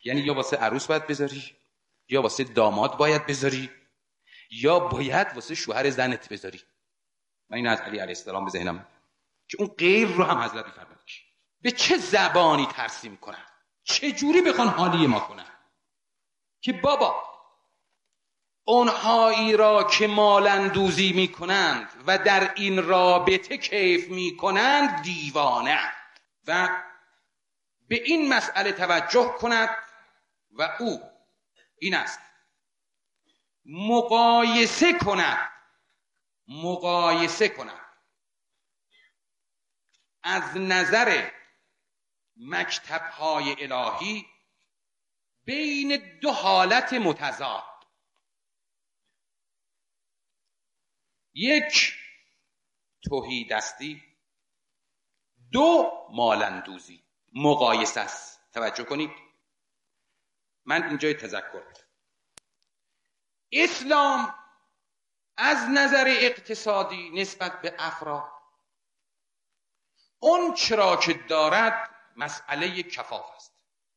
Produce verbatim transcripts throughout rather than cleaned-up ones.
یعنی یا واسه عروس باید بذاری، یا واسه داماد باید بذاری، یا باید واسه شوهر زنت بذاری. من این از علی علیه السلام به ذهنم که اون غیر رو هم حضرت می‌فرمایند به چه زبانی ترسیم کنن، چه جوری بخوان حالی ما کنن که بابا اونهایی را که مالندوزی میکنند و در این رابطه کیف میکنند دیوانه و به این مسئله توجه کند و او این است مقایسه کند مقایسه کند از نظر مکتب‌های الهی بین دو حالت متضاد، یک تهیدستی، دو مالندوزی. مقایسه است. توجه کنید، من اینجای تذکر اسلام از نظر اقتصادی نسبت به افراد اون چرا که دارد مسئله کفاف است.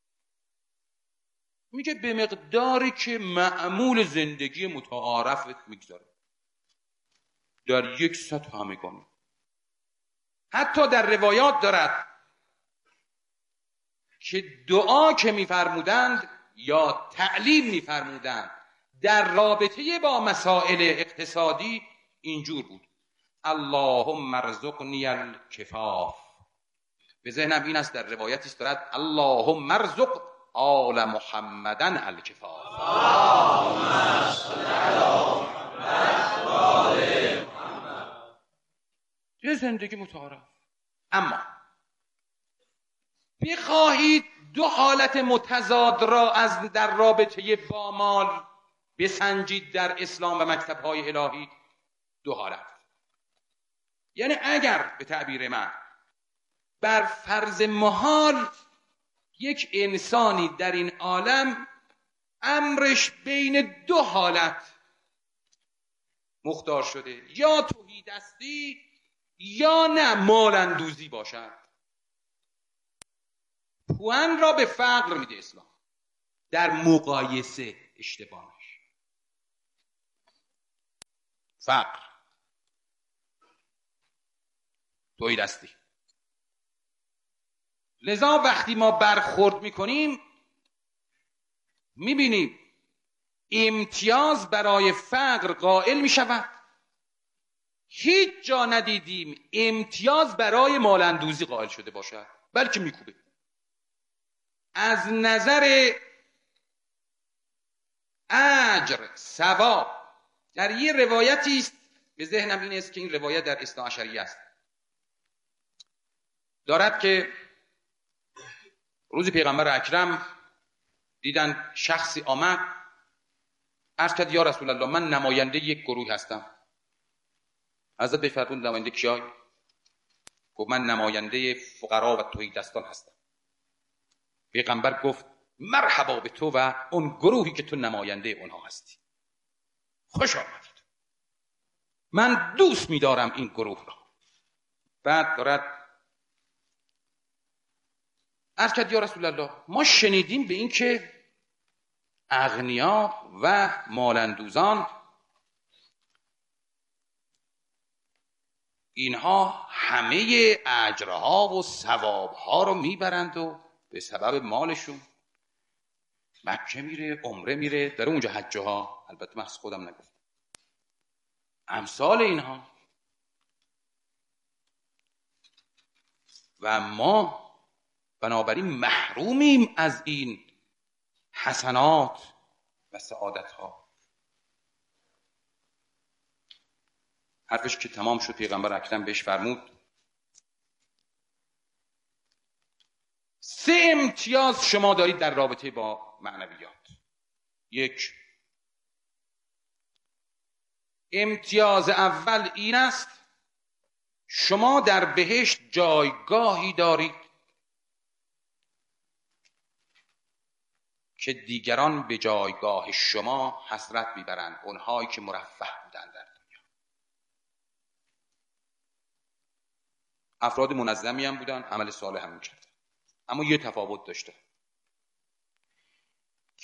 میگه به مقداری که معمول زندگی متعارفت میگذاره در یک سطح همگانی. حتی در روایات دارد که دعا که میفرمودند یا تعلیم میفرمودند در رابطه با مسائل اقتصادی اینجور بود: اللهم ارزقنی الکفاف. به ذهنم این است در روایتی است دارد اللهم ارزق آل محمدن الکفاف. اللهم صل علی محمد و آل محمد. یه زندگی متعارف. اما بخواهید دو حالت متضاد را از در رابطه با مال بسنجید در اسلام و مکتب‌های الهی، دو حالت. یعنی اگر به تعبیر من بر فرض محال یک انسانی در این عالم امرش بین دو حالت مختار شده، یا تهیدستی یا نه مالندوزی باشد، پوان را به فقر میده اسلام در مقایسه اشتباهش. فقر، تهیدستی. لذا وقتی ما برخورد میکنیم میبینیم امتیاز برای فقر قائل میشود. هیچ جا ندیدیم امتیاز برای مالندوزی قائل شده باشد، بلکه میکوبه. از نظر اجر، ثواب، در یه روایتی است به ذهنم این است که این روایت در اثنا عشریه است، دارد که روزی پیغمبر اکرم دیدن شخصی آمد عرض کرد یا رسول الله من نماینده یک گروه هستم. حضرت بفرمود نماینده کیای؟ گفت من نماینده فقرا و تهیدستان هستم. پیغمبر گفت مرحبا به تو و اون گروهی که تو نماینده اونها هستی، خوش آمدید، من دوست می‌دارم این گروه را. بعد دارد عرض کرد یا رسول الله ما شنیدیم به این که اغنیا و مالندوزان اینها همه اجرها و ثوابها رو میبرند و به سبب مالشون مکه میره، عمره میره، داره اونجا حجه ها. البته من از خودم نگفتم، امثال اینها. و ما بنابراین محرومیم از این حسنات و سعادت ها. حرفش که تمام شد پیغمبر اکرم بهش فرمود سه امتیاز شما دارید در رابطه با معنویات. یک، امتیاز اول این است شما در بهشت جایگاهی دارید که دیگران به جایگاه شما حسرت میبرند، اونهایی که مرفه بودند در دنیا. افراد منظمی هم بودن، عمل صالح هم میکردن، اما یه تفاوت داشته.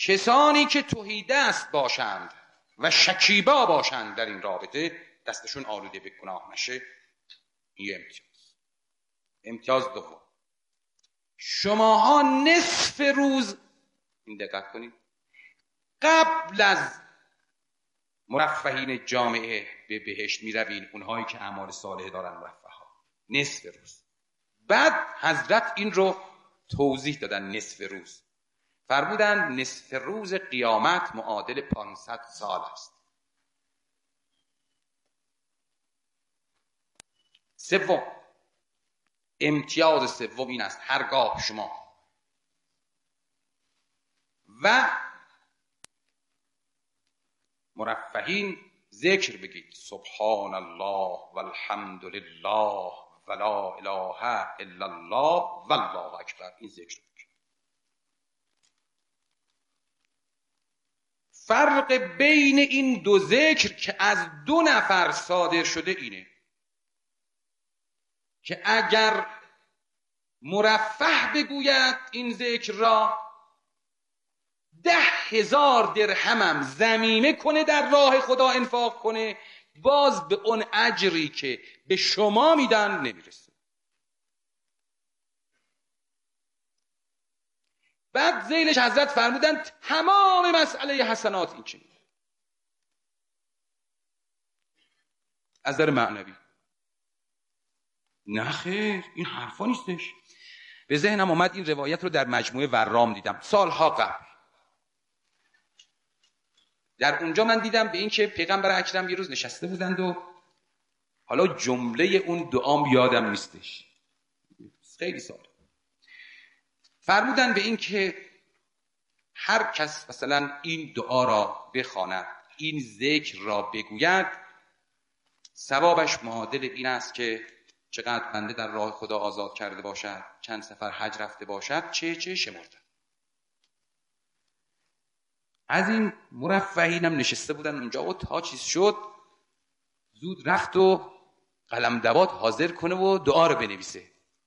کسانی که تهیدست باشند و شکیبا باشند در این رابطه، دستشون آلوده به گناه نشه. این امتیاز. امتیاز دوم، شماها نصف روز، این دقت کنید، قبل از مرفهین جامعه به بهشت می روین، اونهایی که اعمال صالحه دارن مرفه ها، نصف روز. بعد حضرت این رو توضیح دادن. نصف روز فرمودن نصف روز قیامت معادل پانصد سال است. سوم، امتیاز سوم این است، هرگاه شما و مرفهین ذکر بگید سبحان الله والحمد لله ولا اله الا الله والله اکبر، این ذکر بگید. فرق بین این دو ذکر که از دو نفر صادر شده اینه که اگر مرفه بگوید این ذکر را، ده هزار درهمم ضمیمه کنه در راه خدا انفاق کنه، باز به اون اجری که به شما میدن نمیرسه. بعد ذیلش حضرت فرمودن تمام مسئله حسنات این چنین. از در معنوی نه خیر، این حرفا نیستش. به ذهنم اومد این روایت رو در مجموعه ورام دیدم سالها قبل. در اونجا من دیدم به این که پیغمبر اکرم یه روز نشسته بودند و حالا جمله اون دعام یادم نیستش، خیلی سال، فرمودن به این که هر کس مثلا این دعا را بخواند، این ذکر را بگوید، ثوابش معادل این است که چقدر بنده در راه خدا آزاد کرده باشد، چند سفر حج رفته باشد، چه چه شمرده. از این مرفهینم نشسته بودن اونجا و تا چیز شد زود رفت و قلم دوات حاضر کنه و دعا رو بنویسه.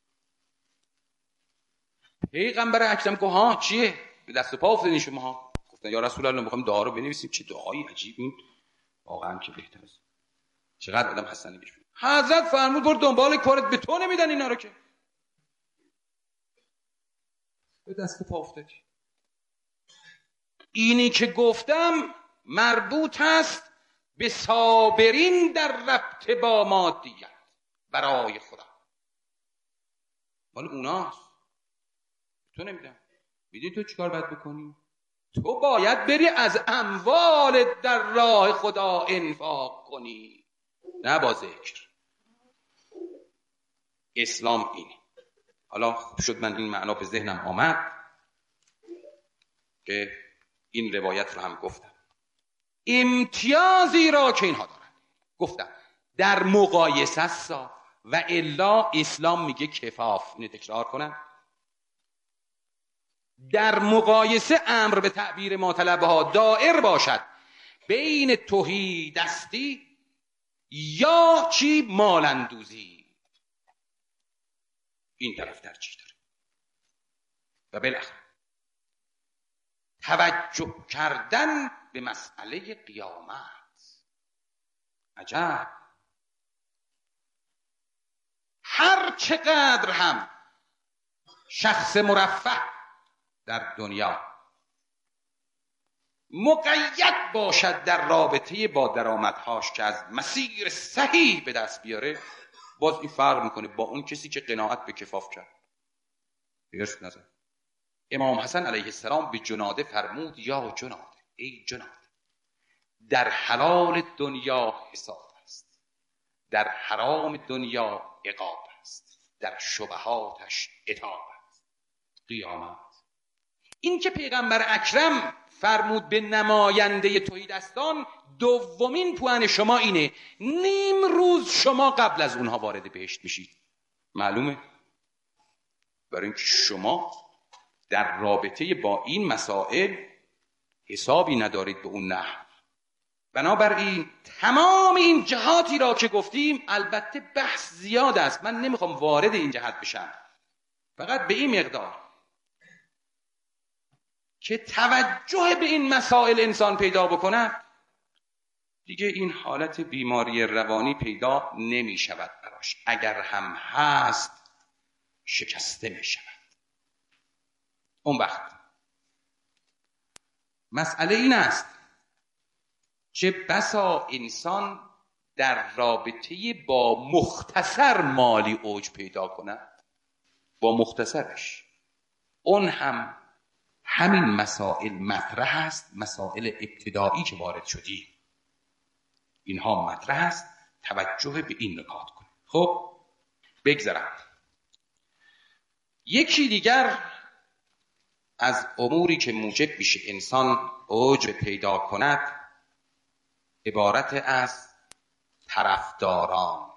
پیغمبر اکرم گفت ها چیه؟ به دست و پا افتادین شما. گفتن یا رسول الله میخوایم دعا رو بنویسیم. چه دعایی عجیب، این واقعا که بهتر است. چقدر آدم حسنی بشه. حضرت فرمود برو دنبال کارت، به تو نمیدن اینا رو که. به دست و پا افتادی. اینی که گفتم مربوط است به صابرین در ربط با مادیت برای خدا. مال اوناست، تو نمیدن. میدونی تو چیکار باید بکنی؟ تو باید بری از اموال در راه خدا انفاق کنی، نه با ذکر. اسلام اینه. حالا خوب شد من این معنا به ذهنم آمد که این روایت رو هم گفتم. امتیازی را که اینها دارن گفتم در مقایسه است و الا اسلام میگه کفاف. اینو تکرار کنم، در مقایسه امر به تعبیر ما طلبه ها دائر باشد بین تهی دستی یا چی مالندوزی. این طرف ترجیح داره. و بالاخره توجه کردن به مسئله قیامت. عجب، هر چقدر هم شخص مرفه در دنیا مقید باشد در رابطه با درآمدهاش که از مسیر صحیح به دست بیاره، باز این فرق میکنه با اون کسی که قناعت به کفاف کرد. درست نظر امام حسن علیه السلام به جناده فرمود یا جناده، ای جناده، در حلال دنیا حساب است، در حرام دنیا عقاب است، در شبهاتش عتاب است، قیامت. این که پیغمبر اکرم فرمود به نماینده تهیدستان، دومین پوان شما اینه نیم روز شما قبل از اونها وارد بهشت میشید. معلومه؟ برای اینکه شما در رابطه با این مسائل حسابی ندارید به اون نحو. بنابراین تمام این جهاتی را که گفتیم، البته بحث زیاد است، من نمیخوام وارد این جهت بشم، فقط به این مقدار که توجه به این مسائل انسان پیدا بکند، دیگه این حالت بیماری روانی پیدا نمی شود براش. اگر هم هست شکسته می شود. اون وقت مسئله این است چه بسا انسان در رابطه با مختصر مالی اوج پیدا کند، با مختصرش. اون هم همین مسائل مطرح است، مسائل ابتدایی که وارد شدی اینها مطرح است. توجه به این نکات کن. خب بگذرم. یکی دیگر از اموری که موجب میشه انسان اوج پیدا کند عبارت از طرفداران،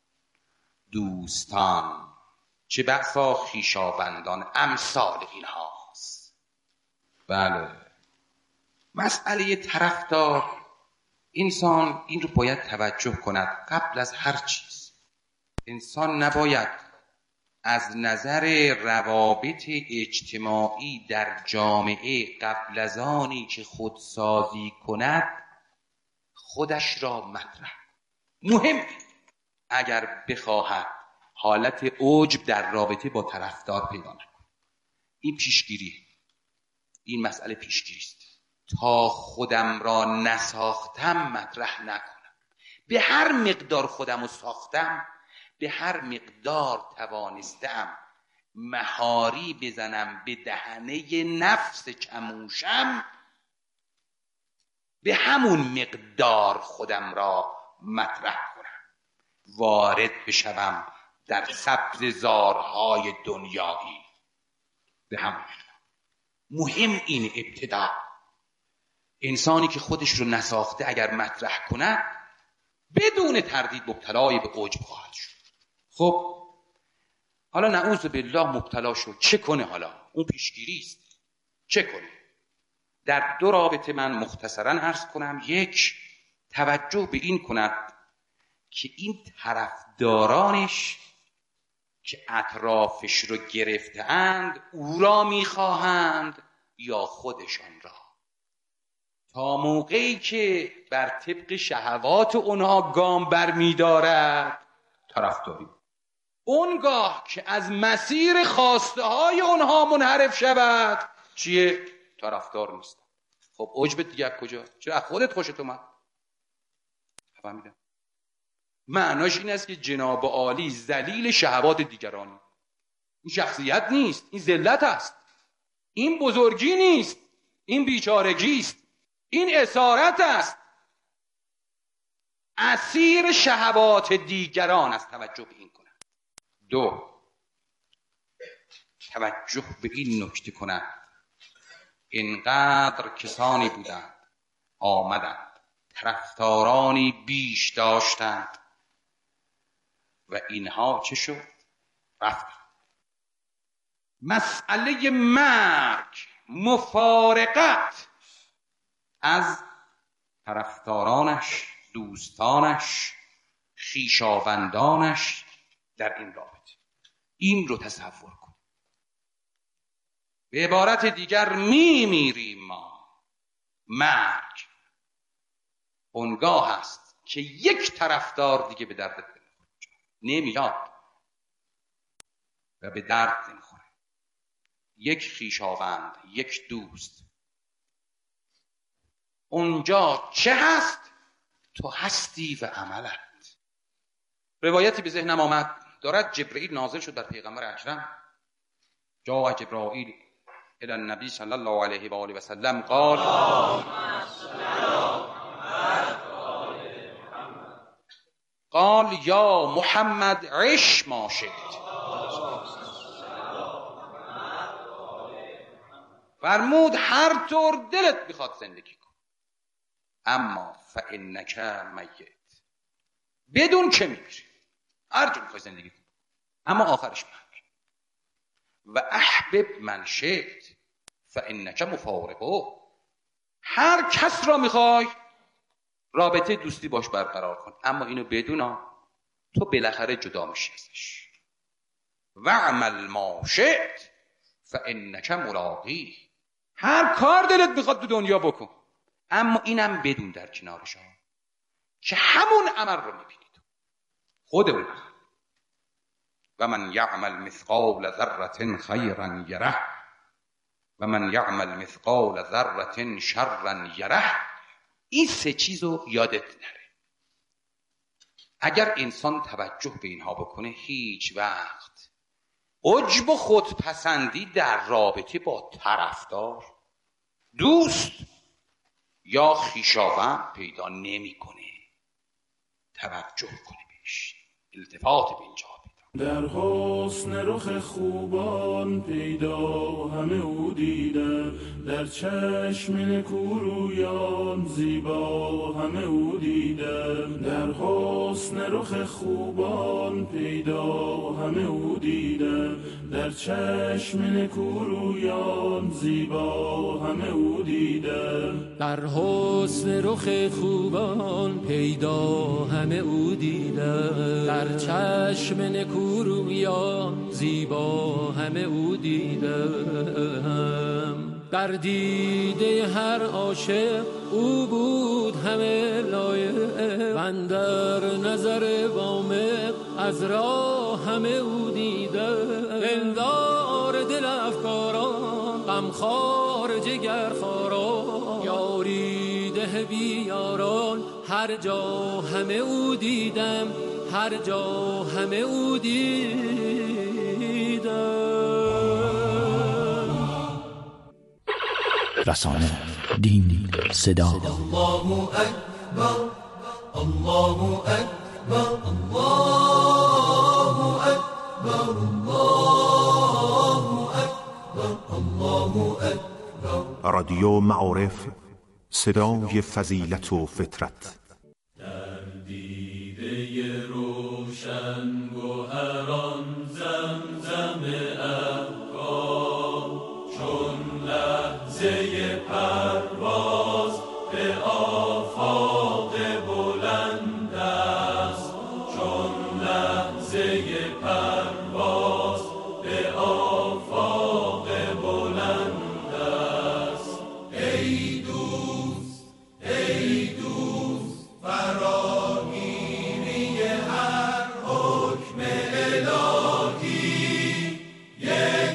دوستان، چه بسا خویشاوندان، امثال اینهاست. بله، مسئله طرفدار انسان این رو باید توجه کند. قبل از هر چیز انسان نباید از نظر روابط اجتماعی در جامعه قبل از آنی که خودسازی کند خودش را مطرح. مهم اگر بخواهد حالت عجب در رابطه با طرفدار پیدا نکند. این پیشگیری، این مسئله پیشگیری است. تا خودم را نساختم مطرح نکنم. به هر مقدار خودم رو ساختم، به هر مقدار توانستم مهاری بزنم به دهنه نفس چموشم، به همون مقدار خودم را مطرح کنم، وارد بشوم در سبززارهای دنیایی. به همون مهم این ابتدا. انسانی که خودش رو نساخته اگر مطرح کنه بدون تردید مبتلای به عجب خواهد شد. خب حالا نعوذ بالله مبتلا شد، چه کنه؟ حالا اون پیشگیری است. چه کنه؟ در دو رابطه من مختصرا عرض کنم. یک، توجه به این کند که این طرفدارانش که اطرافش رو گرفته‌اند او را میخواهند یا خودشان را. تا موقعی که بر طبق شهوات اونها گام بر می‌دارد طرفداری. اونگاه که از مسیر خواسته های اونها منحرف شود چیه؟ طرفدار نیست. خب عجب دیگه کجا؟ چرا خودت خوشت اومد؟ فهمیدم. معناش این است که جناب عالی ذلیل شهوات دیگرانی. این شخصیت نیست، این ذلت است. این بزرگی نیست، این بیچارگی است. این اسارت است. اسیر شهوات دیگران است. توجه به این کنند. دو، توجه به این نکته کنند. اینقدر کسانی بودند آمدند، طرفدارانی بیش داشتند و اینها چه شد؟ رفتند. مسئله مرگ، مفارقت از طرفدارانش، دوستانش، خویشاوندانش در این رابطه. این رو تصور کن. به عبارت دیگر میمیریم ما. مرگ اونگاه است که یک طرفدار دیگه به درد نمیاد و به درد نمیخوره. یک خویشاوند، یک دوست. اونجا چه هست؟ تو هستی و عملت. روایتی به ذهنم آمد، دارد جبرئیل نازل شد در پیغمبر اکرم. جاء جبرائیل الی النبی صلی الله علیه و آله و سلم قال قال یا محمد عش ما شئت. فرمود هر طور دلت بخواد زندگی کن، اما فانک میت. بدون که میمیری، هر جور میخوای زندگی کن، اما آخرش مرگ. و احبب من شئت فانک مفارقه. هر کس را میخوای رابطه دوستی باش برقرار کن، اما اینو بدون تو بالاخره جدا میشی ازش. و عمل ما شئت فانک ملاقی. هر کار دلت بخواد تو دنیا بکن، اما اینم بدون در کنار شما که همون عمل رو میبینید خود اون. و من یعمل مثقال ذره خیرا یره و من یعمل مثقال ذره شرا یره. این سه چیز رو یادت نره. اگر انسان توجه به اینها بکنه، هیچ وقت عجب و خودپسندی در رابطه با طرفدار، دوست یا خویشاوند پیدا نمیکنه. توجه کنه بهش، التفات به اینجا. در حسن رخ خوبان پیدا همه او دیده، در چشم نکورویان زیبا همه او دیده. در حسن رخ خوبان پیدا همه او دیده، در چشم نکورویان زیبا همه او دیده. در حسن رخ خوبان پیدا همه او دیده، در چشم نکورویان کورویان زیبا همه او دیدم. در دیده هر عاشق او بود همه لایق، من در نظر وامق از راه همه او دیدم. دلدار دل افکاران، غمخوار جگرخواران، یاری ده بیاران، هر جا همه او دیدم، هر جا همه او دیدم. رسانه، دین، صدا. الله اکبر، الله اکبر، الله اکبر، الله اکبر، الله اکبر. رادیو معارف، صدای فضیلت و فطرت. روشن گوهران زمزم افغان، چون لحظه پرواز به آفاق بلند است، چون لحظه پرواز به آفاق بلند است. ای دوست، ای دوست، فراگیری هر حکم الهی، یک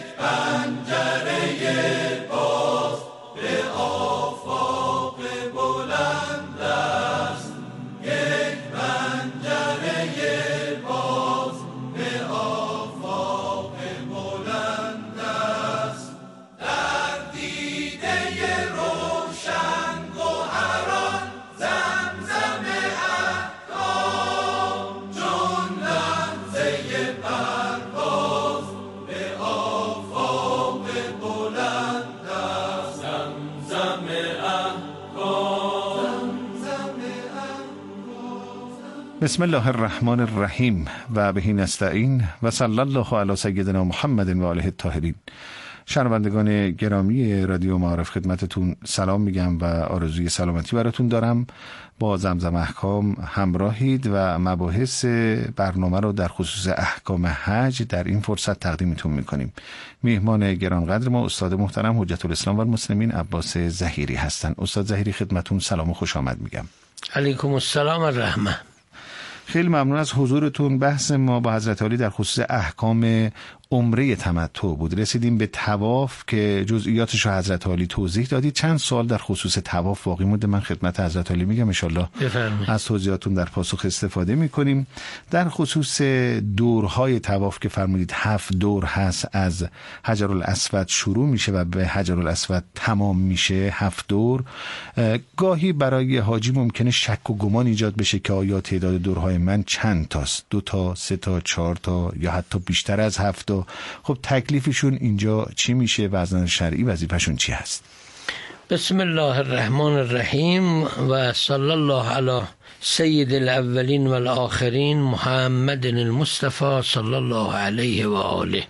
پنجره باز به آفاق بلند است، یک پنجره باز به آفاق بلند است. در دیده روشن گوهران زمزم احکام، چون لحظه پرواز به آفاق بلند است. زمزم احکام، زمزم احکام. بسم الله الرحمن الرحیم و به نستعین و صلی الله علی سیدنا محمد و آله الطاهرین. شنوندگان گرامی رادیو معارف خدمتتون سلام میگم و آرزوی سلامتی براتون دارم. با زمزم احکام همراهید و مباحث برنامه رو در خصوص احکام حج در این فرصت تقدیمتون میکنیم. میهمان گرانقدر ما استاد محترم حجت الاسلام و المسلمین عباس ظهیری هستن. استاد ظهیری خدمتون سلام و خوش آمد میگم. علیکم السلام و الرحمه. خیلی ممنون از حضورتون. بحث ما با حضرت عالی در خصوص احکام عمره تمتع بود. رسیدیم به طواف که جزئیاتش رو حضرت عالی توضیح دادید. چند سوال در خصوص طواف باقی مونده، من خدمت حضرت عالی میگم، ان شاءالله از توضیحاتون در پاسخ استفاده میکنیم. در خصوص دورهای طواف که فرمودید هفت دور هست، از حجر الاسود شروع میشه و به حجر الاسود تمام میشه. هفت دور. گاهی برای حاجی ممکنه شک و گمان ایجاد بشه که آیا تعداد دورهای من چند تاست، دو تا، سه تا، چهار تا یا حتی بیشتر از هفت تا. خب تکلیفشون اینجا چی میشه و از نظر شرعی وظیفه‌شون چی هست؟ بسم الله الرحمن الرحیم و صلی الله علی سید الاولین و الاخرین محمد المصطفى صلی الله علیه و آله.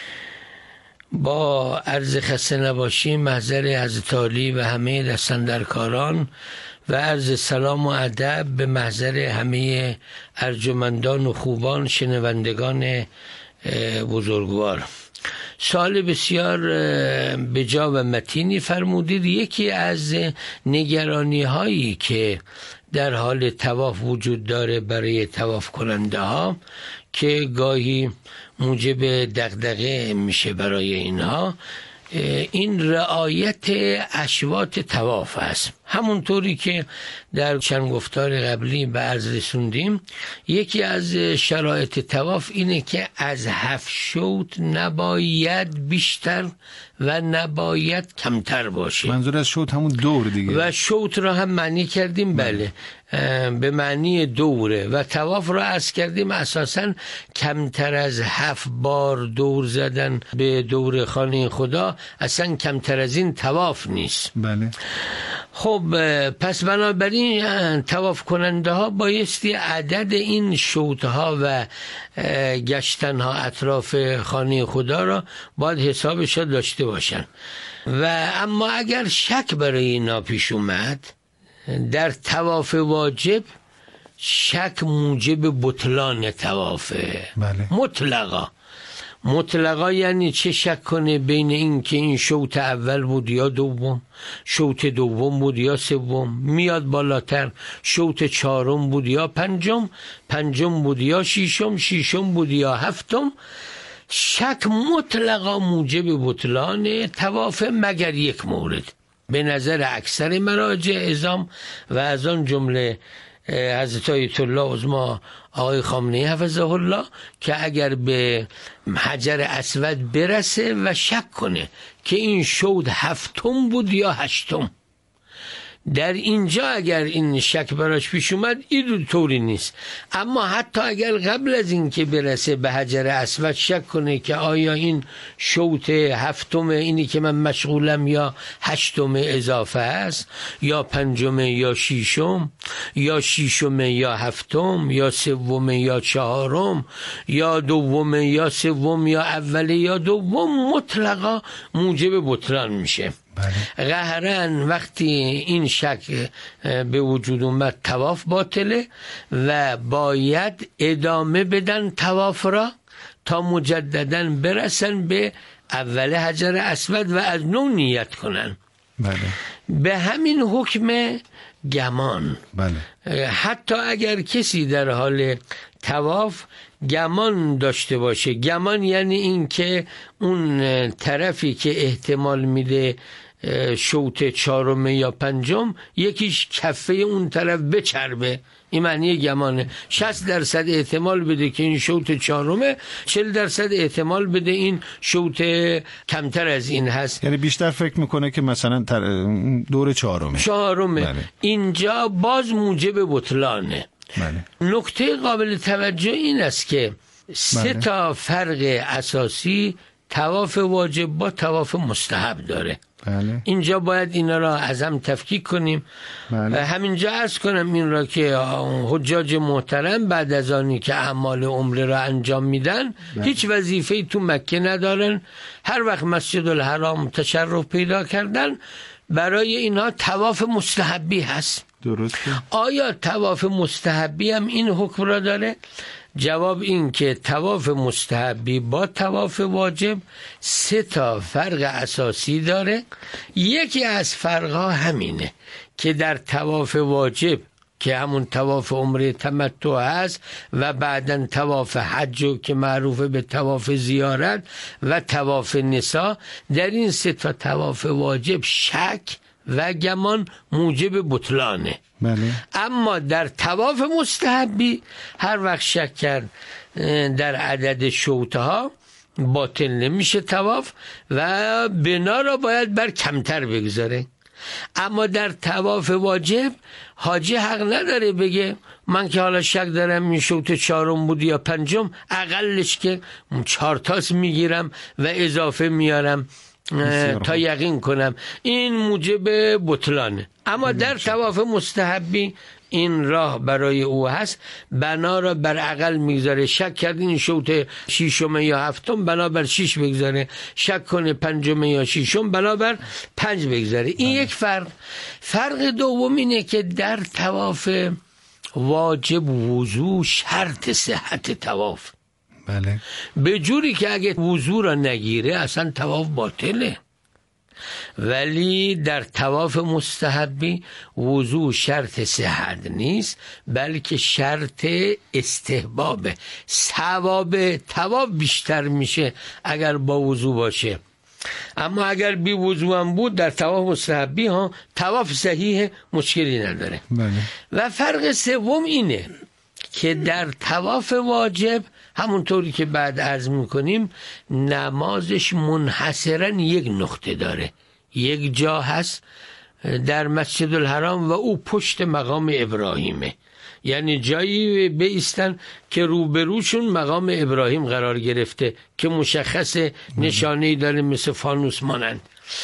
با عرض خسته نباشی محضر حضرت عالی و همه دستاندرکاران و عرض سلام و ادب به محضر همه ارجمندان و خوبان شنوندگان بزرگوار. سوال بسیار بجا و متینی فرمودید. یکی از نگرانی هایی که در حال طواف وجود داره برای طواف کننده ها که گاهی موجب دغدغه میشه برای اینها، این رعایت اشواط طواف است. همونطوری که در چند گفتار قبلی به عرض رسوندیم، یکی از شرایط طواف اینه که از هفت شوط نباید بیشتر و نباید کمتر باشه. منظور از شوط همون دور دیگه، و شوط را هم معنی کردیم بله به معنی دوره، و طواف را عرض کردیم اساساً کمتر از هفت بار دور زدن به دور خانه خدا اصلا کمتر از این طواف نیست. بله. خب پس بنابراین طواف کننده ها بایستی عدد این شوط ها و گشتن ها اطراف خانه خدا را باید حسابش داشته باشن. و اما اگر شک برای اینا پیش اومد در طواف واجب، شک موجب بطلان طوافه. بله. مطلقا مطلقا یعنی چه شک کنه بین این که این شوط اول بود یا دوم، شوط دوم بود یا سوم، میاد بالاتر شوط چهارم بود یا پنجم، پنجم بود یا ششم، ششم بود یا هفتم. شک مطلقا موجب بطلان طواف مگر یک مورد به نظر اکثر مراجع ازام و از آن جمله حضرت آیت الله عظما آقای خامنه‌ای حفظه الله، که اگر به حجر اسود برسه و شک کنه که این شوط هفتم بود یا هشتم، در اینجا اگر این شک براش پیش اومد این طوری نیست. اما حتی اگر قبل از این که برسه به حجر اسود شک کنه که آیا این شوط هفتم اینی که من مشغولم یا هشتم اضافه است یا پنجم یا ششم یا ششم یا هفتم یا سوم یا چهارم یا دوم یا سوم یا اول یا دوم، مطلقا موجب بطلان میشه. بله. قهرن وقتی این شک به وجود اومد طواف باطله و باید ادامه بدن طواف را تا مجدداً برسن به اول حجر اسود و از نو نیت کنن. بله. به همین حکم گمان. بله. حتی اگر کسی در حال طواف گمان داشته باشه، گمان یعنی این که اون طرفی که احتمال میده شوط چهارم یا پنجم یکیش کفه اون طرف بچربه، این معنی گمانه. شصت درصد احتمال بده که این شوط چهارمه، چهل درصد احتمال بده این شوط کمتر از این هست، یعنی بیشتر فکر میکنه که مثلا دور چهارمه چهارمه. بله. اینجا باز موجب بطلانه. بله. نکته قابل توجه این است که سه بله. تا فرق اساسی طواف واجب با طواف مستحب داره. بله. اینجا باید اینا را از هم تفکیک کنیم. بله. همینجا عرض کنم این را که حجاج محترم بعد از آنی که اعمال عمره را انجام میدن بله. هیچ وظیفه‌ای تو مکه ندارن. هر وقت مسجد الحرام تشرف پیدا کردن برای اینها طواف مستحبی هست. درسته. آیا طواف مستحبی هم این حکم را داره؟ جواب این که طواف مستحبی با طواف واجب سه تا فرق اساسی داره. یکی از فرقها همینه که در طواف واجب که همون طواف عمره تمتع هست و بعدن طواف حج که معروف به طواف زیارت و طواف نساء، در این سه تا طواف واجب شک و گمان موجب بطلانه. بله. اما در طواف مستحبی هر وقت شک کرد در عدد شوطها باطل نمیشه طواف و بنا را باید بر کمتر بگذاره. اما در طواف واجب حاجی حق نداره بگه من که حالا شک دارم این شوط چهارم بود یا پنجم، اقلش که چهار تاست میگیرم و اضافه میارم تا یقین کنم، این موجب بطلانه. اما در طواف مستحبی این راه برای او هست، بنا را بر عقل میگذاره. شک کرد این شوط ششم یا هفتم، بنابر شش بگذاره. شک کنه پنجم یا ششم، بنابر پنج بگذاره. این یک فرق. فرق دوم اینه که در طواف واجب وضو شرط صحت طواف. بله. به جوری که اگه وضو را نگیره اصلا طواف باطله. ولی در طواف مستحبی وضو شرط صحت نیست، بلکه شرط استحبابه. ثواب طواف بیشتر میشه اگر با وضو باشه، اما اگر بی وضو هم بود در طواف مستحبی ها طواف صحیح، مشکلی نداره. بله. و فرق سوم اینه که در طواف واجب همونطوری که بعد عرض میکنیم نمازش منحصرا یک نقطه داره، یک جا هست در مسجد الحرام و او پشت مقام ابراهیمه، یعنی جایی بایستن که روبروشون مقام ابراهیم قرار گرفته که مشخص نشانه‌ای داره مثل فانوس مانند.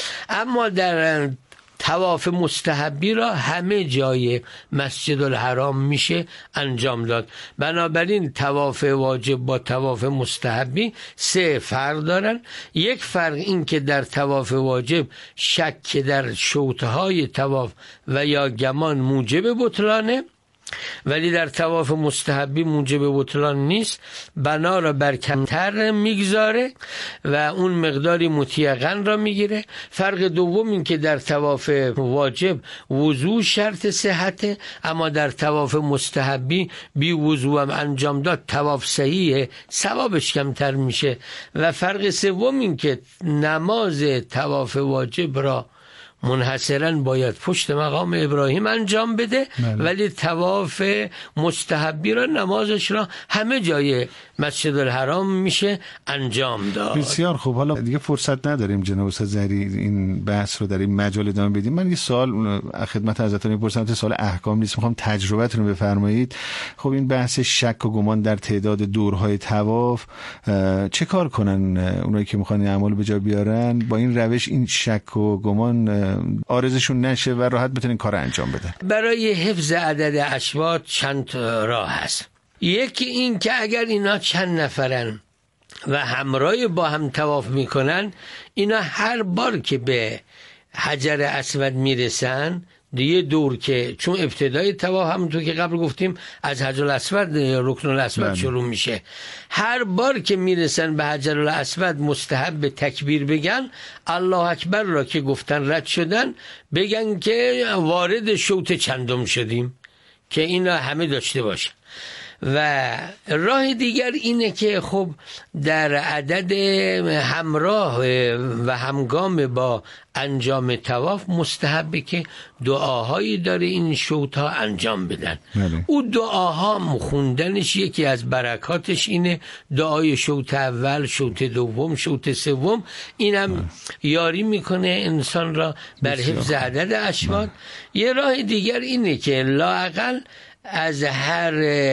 اما در طواف مستحبی را همه جای مسجد الحرام میشه انجام داد. بنابراین طواف واجب با طواف مستحبی سه فرق دارن. یک فرق این که در طواف واجب شک در شوطهای طواف و یا گمان موجب بطلانه، ولی در طواف مستحبی موجب بطلان نیست، بنا را بر کمتر میگذاره و اون مقداری متیقن را میگیره. فرق دوم این که در طواف واجب وضو شرط صحته، اما در طواف مستحبی بی وضو هم انجام داد طواف صحیحه، ثوابش کمتر میشه. و فرق سوم این که نماز طواف واجب را منحصرا باید پشت مقام ابراهیم انجام بده، بله. ولی طواف مستحبی را نمازش را همه جای مسجد الحرام میشه انجام داد. بسیار خوب. حالا دیگه فرصت نداریم جناب استاد ظهیری این بحث رو در این مجال ادامه بدیم. من یه سوال خدمت حضرتون میپرسم، سوال احکام نیست، میخوام تجربتون رو بفرمایید. خب این بحث شک و گمان در تعداد دورهای طواف، چه کار کنن اونایی که میخوان این اعمال به جا بیارن با این روش این شک و گمان آرزشون نشه و راحت بتونن کار انجام بدن؟ برای حفظ عدد اشواط چند راه هست. یکی این که اگر اینا چند نفرن و همراه با هم طواف میکنن، اینا هر بار که به حجر اسود میرسن دیگه دور که چون ابتدای طواف همونطور که قبل گفتیم از حجر الاسود رکن الاسود شروع میشه، هر بار که میرسن به حجر الاسود مستحب تکبیر بگن، الله اکبر را که گفتن رد شدن بگن که وارد شوط چندم شدیم، که اینا همه داشته باشن. و راه دیگر اینه که خب در عدد همراه و همگام با انجام طواف مستحبه که دعاهایی داره این شوطها انجام بدن. بله. او دعاها خوندنش یکی از برکاتش اینه، دعای شوط اول، شوط دوم، شوط سوم، اینم یاری میکنه انسان را بر حفظ عدد اشواط. یه راه دیگر اینه که لااقل از هر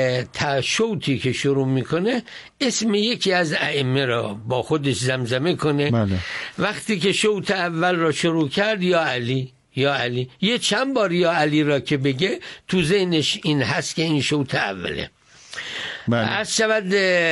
شوطی که شروع میکنه اسم یکی از ائمه را با خودش زمزمه کنه. بله. وقتی که شوط اول را شروع کرد یا علی یا علی، یه چند بار یا علی را که بگه تو ذهنش این هست که این شوط اوله. بله. از شود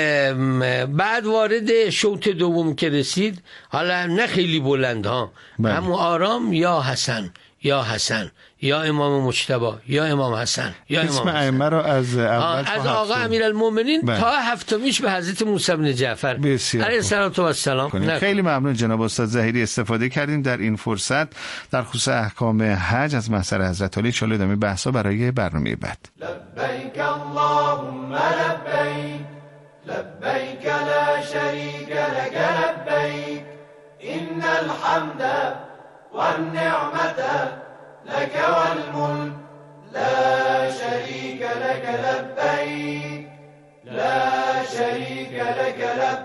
بعد وارد شوط دوم که رسید، حالا نه خیلی بلند ها، بله. همون آرام یا حسن یا حسن یا امام مجتبی یا امام حسن یا امام اسم ائمه را از اول از آقا امیرالمومنین تا هفتمیش به حضرت موسی بن جعفر علیه السلام. خیلی ممنون جناب استاد ظهیری، استفاده کردیم در این فرصت در خصوص احکام حج از محضر حضرت علی. ان شاء الله ادامه بحثا برای برنامه بعد. لبیک اللهم لبیک لبیک لا شریک لک لبیک ان الحمد والنعمة لك والملك لا شريك لك لبيك لا شريك لك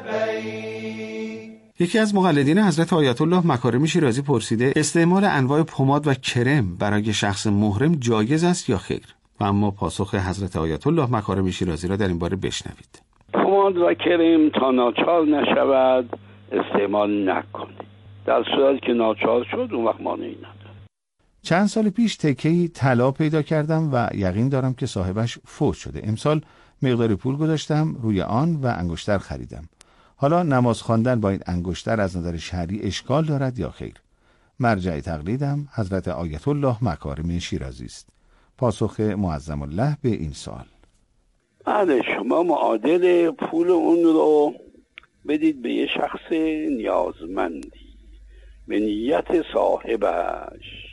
لبيك. یکی از مقلدین حضرت آیت الله مکارمی شیرازی پرسیده استعمال انواع پماد و کرم برای شخص محرم جایز است یا خیر؟ و اما پاسخ حضرت آیت الله مکارمی شیرازی را در این باره بشنوید. پماد و کرم تا ناچار نشود استعمال نکنید. در صورتی که ناچار شد اون وقت مانعی نداره. چند سال پیش تکه‌ای طلا پیدا کردم و یقین دارم که صاحبش فوت شده. امسال مقداری پول گذاشتم روی آن و انگشتر خریدم. حالا نماز خواندن با این انگشتر از نظر شرعی اشکال دارد یا خیر؟ مرجع تقلیدم حضرت آیت الله مکارمی شیرازی است. پاسخ معظم الله به این سوال: بله، شما معادل پول اون رو بدید به یه شخص نیازمندی به نیت صاحبش